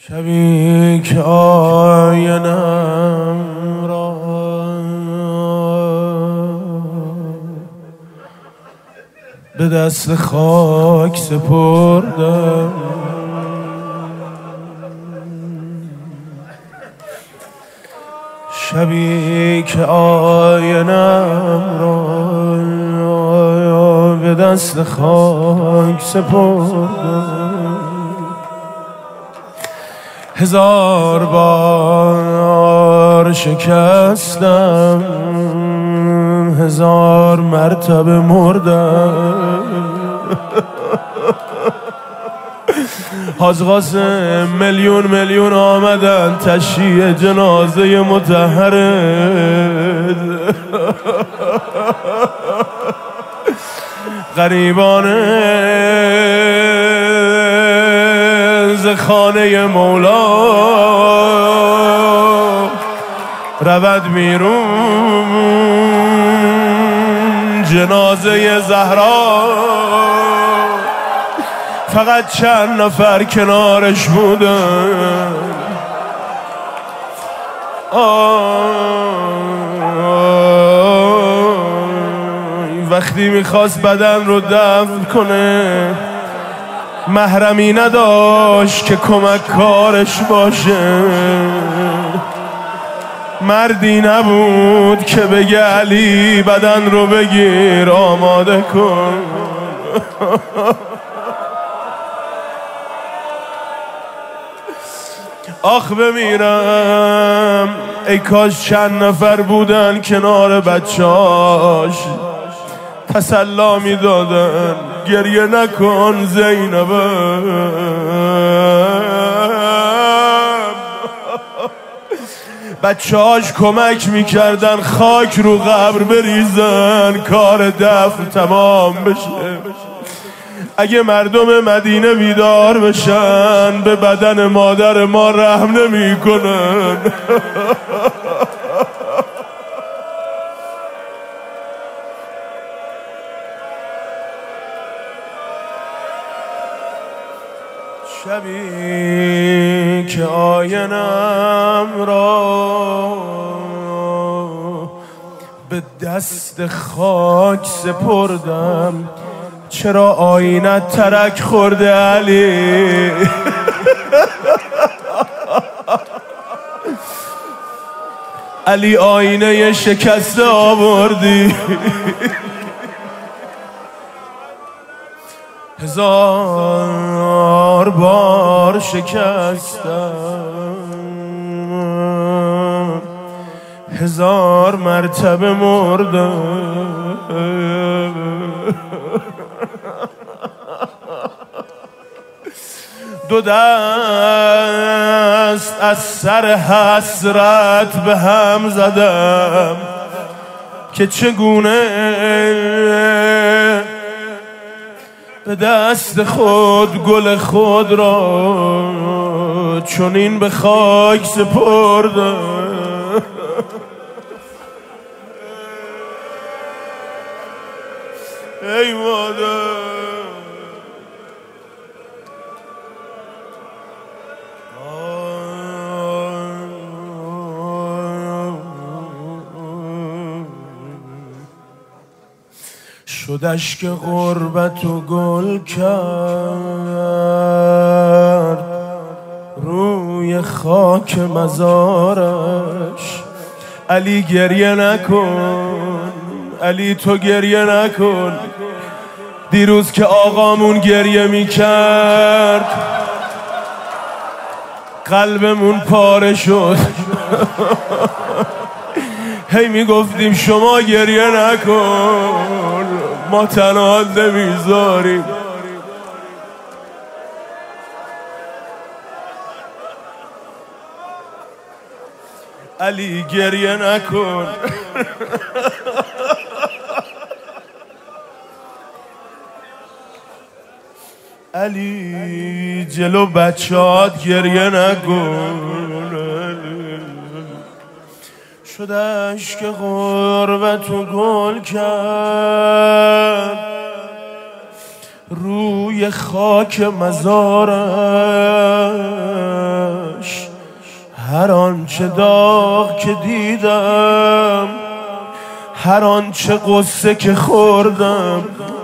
شبی که آینم را به دست خاک سپردم، شبی که آینم را به دست خاک سپردم، هزار بار شکستم، هزار مرتبه مردم. حاج قاسم میلیون آمدن تشییع جنازه مطهرت، غریبانه ز خانه مولا رود بیرون جنازه زهرا، فقط چند نفر کنارش بودن. وقتی میخواست بدن رو دفن کنه محرمی نداشت که کمک کارش باشه، مردی نبود که بگه علی بدن رو بگیر آماده کن. آخ بمیرم ای کاش چند نفر بودن کنار بچه‌اش تسلا میدادن گریه نکن زینبم. بچه‌اش کمک میکردن خاک رو قبر بریزن کار دفن تمام بشه. اگه مردم مدینه بیدار بشن به بدن مادر ما رحم نمی کنن. شبی که آینم را به دست خاک سپردم، چرا آینه ترک خورده علی؟ علی آینه شکسته آوردی، هزار بار شکستم، هزار مرتبه مردم. دو دست از سر حسرت به هم زدم که چگونه به دست خود گل خود را چنین به خاک سپردم. ای مادر شد اشک غربت و گل کرد روی خاک مزارش. علی گریه نکن، علی تو گریه نکن. دیروز که آقامون گریه میکرد قلبمون پاره شد. هی میگفتیم شما گریه نکن ما تنها نمیذاریم. علی گریه نکن. علی جلو بچه‌هات گریه نکن. شد اشک غربت و گل کرد روی خاک مزارم. هر آنچه داغ که دیدم، هر آنچه قصه که خوردم،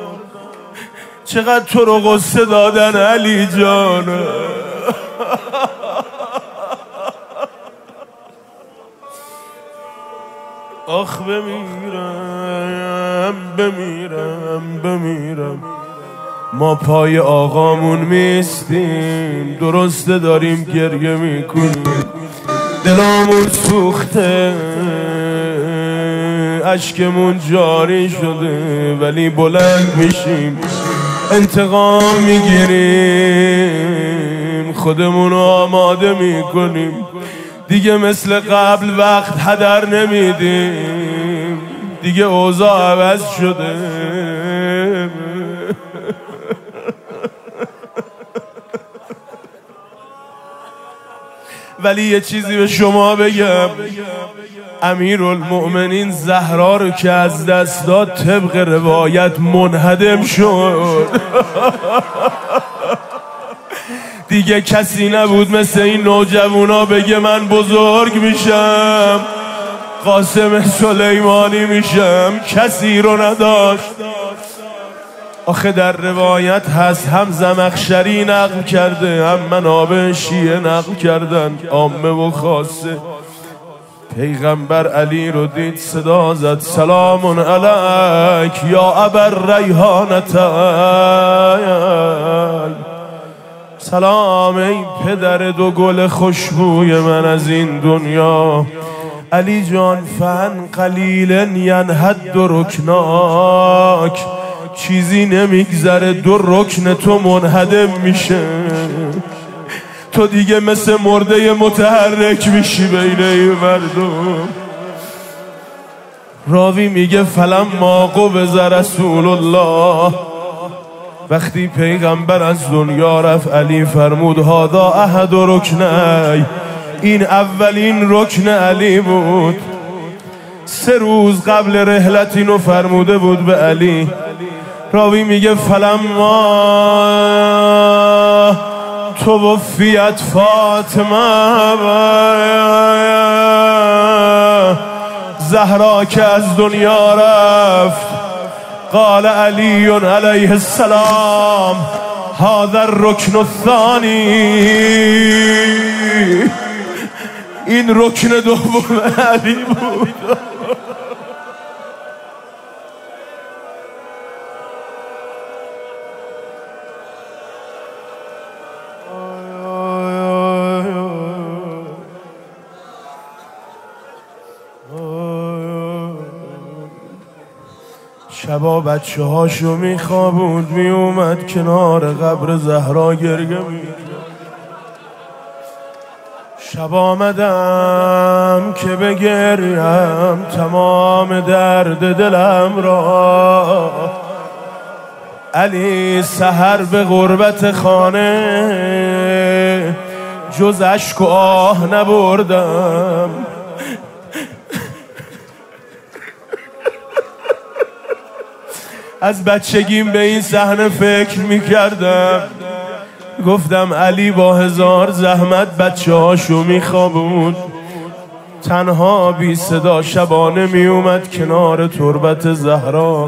چقدر تو رو قصه دادن علی جان. آخ بمیرم بمیرم بمیرم. ما پای آقامون میستیم، درسته داریم گریه میکنیم، دلامون سوخته، اشکمون جاری شده، ولی بلند میشیم انتقام میگیریم، خودمونو آماده میکنیم، دیگه مثل قبل وقت هدر نمیدیم، دیگه اوضاع عوض شده. ولی یه چیزی به شما بگم، امیرالمؤمنین زهرا رو که از دست داد طبق روایت منهدم شد. دیگه کسی نبود مثل این نوجوانا بگه من بزرگ میشم، قاسم سلیمانی میشم، کسی رو نداشت. آخه در روایت هست، هم زمخشری نقل کرده، هم منابع شیعه نقل کردن، عامه و خاصه. پیغمبر علی رو دید صدا زد سلام علیک یا ابا ریحانتین، سلام ای پدر دو گل خوشبوی من از این دنیا. علی جان فن قلیلا ینهد رکناک، چیزی نمیگذره دو رکن تو منهدم میشه، تو دیگه مثل مرده متحرک میشی بین این مردم. راوی میگه فلما قبض رسول الله، وقتی پیغمبر از دنیا رفت علی فرمود هذا احد رکنی، این اولین رکن علی بود. 3 روز قبل رحلت اینو فرموده بود به علی. راوی میگه فلما توفیت فاطمه، زهرا که از دنیا رفت، قال علی علیه السلام هذا الرکن الثانی، این رکن دوم علی بود. شبا بچه هاشو میخوابوند، میومد کنار قبر زهرا گریه میکرد. شب آمدم که بگریم تمام درد دلم را، علی سحر به غربت خانه جز اشک و آه نبردم. از بچگیم به این صحنه فکر میکردم، گفتم علی با 1000 زحمت بچه هاشو میخوابوند، تنها بی صدا شبانه میومد کنار تربت زهرا.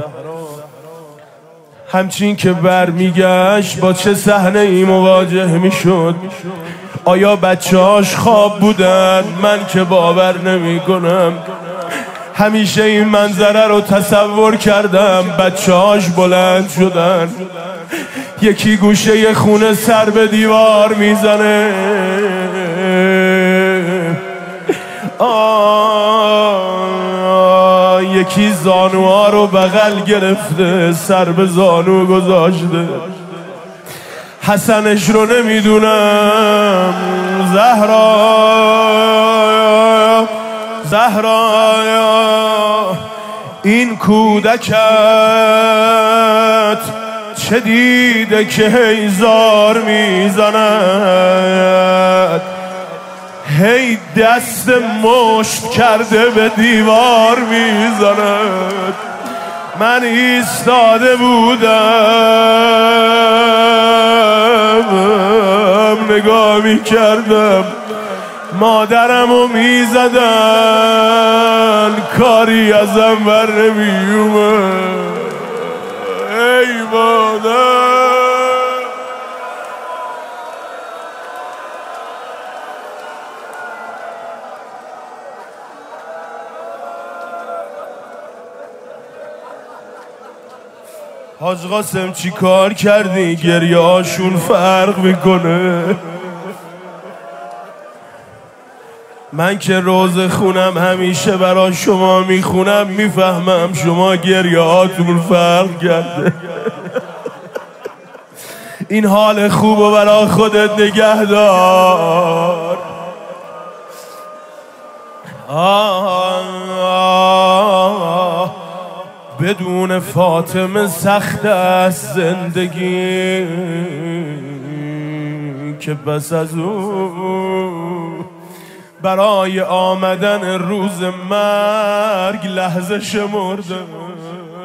همچین که برمیگشت با چه صحنه ای مواجه میشد؟ آیا بچه هاش خواب بودن؟ من که باور نمی کنم. همیشه این منظره رو تصور کردم، بچه هاش بلند شدن، یکی گوشه خونه سر به دیوار میزنه، یکی زانوها رو بغل گرفته سر به زانو گذاشته. حسنش رو نمیدونم، زهرا این کودکت چه دیده که هیزار میزند، هی دست مشت کرده به دیوار میزند. من ایستاده بودم نگاه میکردم، مادرمو میزدن کاری ازم بر نمیومه. ای مادر حاج قاسم چی کار کردی؟ گریه هاشون فرق میکنه. من که روز خونم همیشه برا شما میخونم، میفهمم شما گریه هاتون فرق کرده. این حال خوب و برا خودت نگه دار. بدون فاطمه سخت است زندگی، که بس از او برای آمدن روز مرگ لحظه شمرده.